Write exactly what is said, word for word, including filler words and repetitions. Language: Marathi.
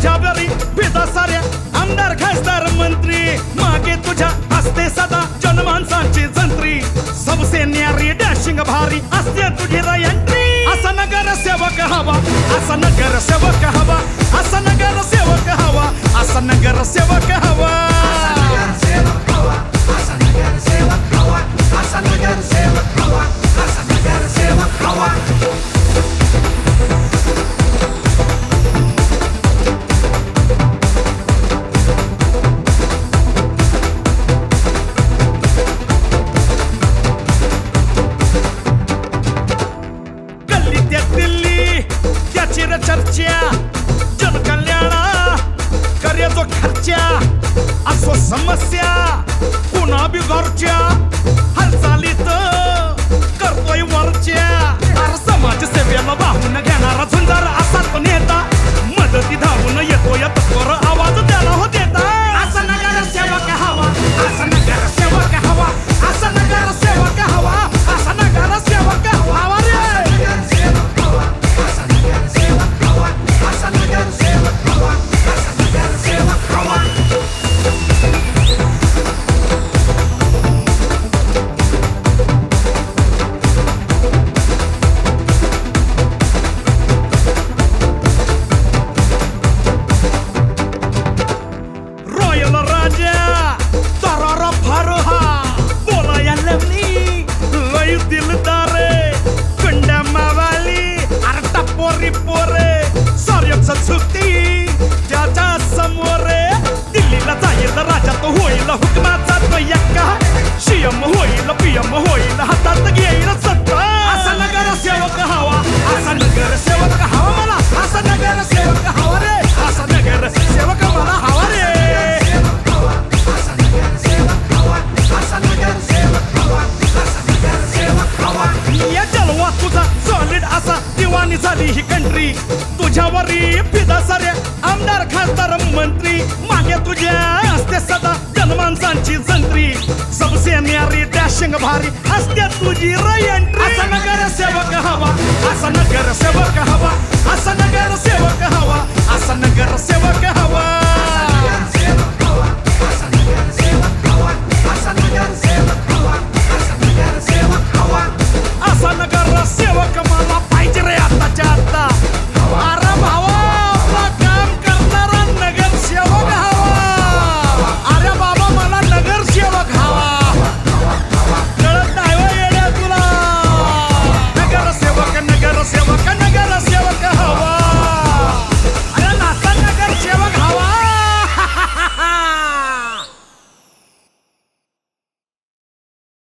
तुझ्या बरी पिता साऱ्या आमदार खासदार मंत्री मागे तुझ्या असते सदा जनमानसांची जंत्री सबसे न्यारी डॅशिंग भारी असते तुझी एंट्री असा नगर सेवक हवा असा नगर सेवक हवा असा नगर सेवक हवा असा नगर सेवक हवा दिल्ली त्याची चर्चा जनकल्याणा करे जो खर्चा असो समस्या पुन्हा बिघडच्या हालचालीत करतोय वरच्या अरे समाज सेवेला वाहून घेणारा झुंजार असा तो नेता मदती धावून येतोय तत्पर आवाज त्याला हो देता असा नगर सेवक हवा असा नगर सेवक हवा असा नगर सेवक हवा असा नगर सेवक हवा रे सुट्टी ज्याच्या समोर दिल्लीला जाईल राजा तो होईल हुकमाचा तो यक्का सीएम होईल पीएम होईल हातात घेईल सत्ता असा नगर सेवक हवा असा नगर सेवक हवा मला असा नगर सेवक हवा रे असा नगर सेवक मला हवा रे या जलवा तुझा सॉलिड असा दिवाणी झाली ही कंट्री तुझ्यावरी फिदा साऱ्या आमदार खासदार मंत्री मागे तुझ्या असते सदा जनमानसांची जंत्री सबसे न्यारी डॅशिंग भारी असते तुझी एंट्री असा नगर सेवक हवा असा नगर सेवक हवा